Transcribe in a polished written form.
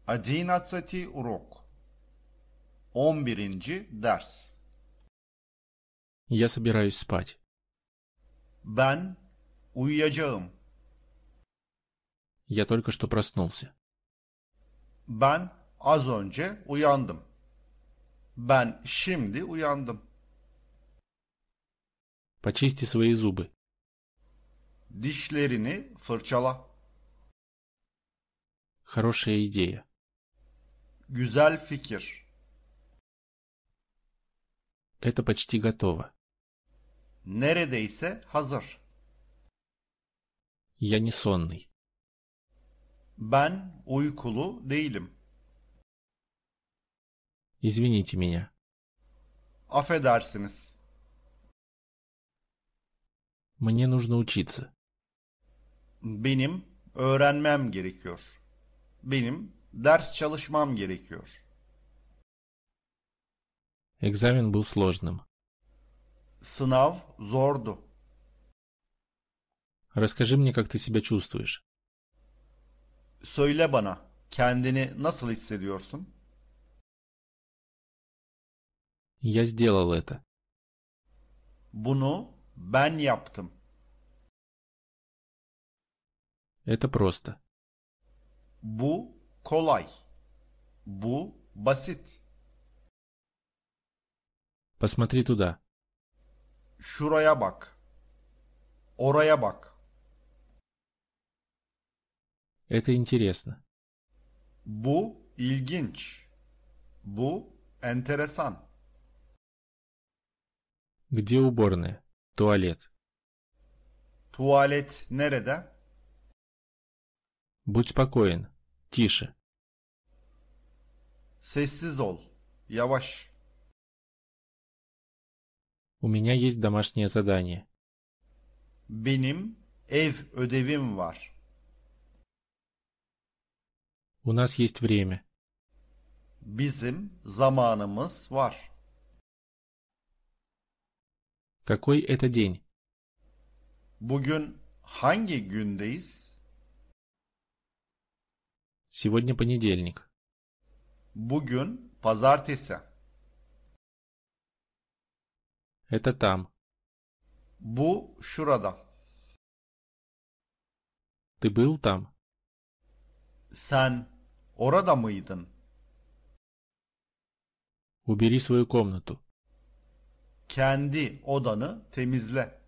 11 урок. 11. ders. Я собираюсь спать. Ben uyuyacağım. Я только что проснулся. Ben az önce uyandım. Ben şimdi uyandım. Почисти свои зубы. Dişlerini fırçala. Хорошая идея. Güzel fikir. Это почти готово. Neredeyse hazır. Я не сонный. Ben uykulu değilim. Извините меня. Affedersiniz. Мне нужно учиться. Benim öğrenmem gerekiyor. Benim ders çalışmam gerekiyor. Экзамен был сложным. Sınav zordu. Расскажи мне, как ты себя чувствуешь. Söyle bana, kendini nasıl hissediyorsun? Я сделал это. Bunu ben yaptım. Это просто. Bu kolay. Bu basit. Посмотри туда. Şuraya bak. Oraya bak. Это интересно. Bu ilginç. Bu enteresan. Где уборная? Туалет. Tuvalet nerede? Будь спокоен. Тише. Sessiz ol. Yavaş. У меня есть домашнее задание. Benim ev ödevim var. У нас есть время. Bizim zamanımız var. Какой это день? Bugün hangi gündeyiz? Сегодня понедельник. Bugün pazartesi. Это там. Bu şurada. Ты был там? Sen orada mıydın? Убери свою комнату. Kendi odanı temizle.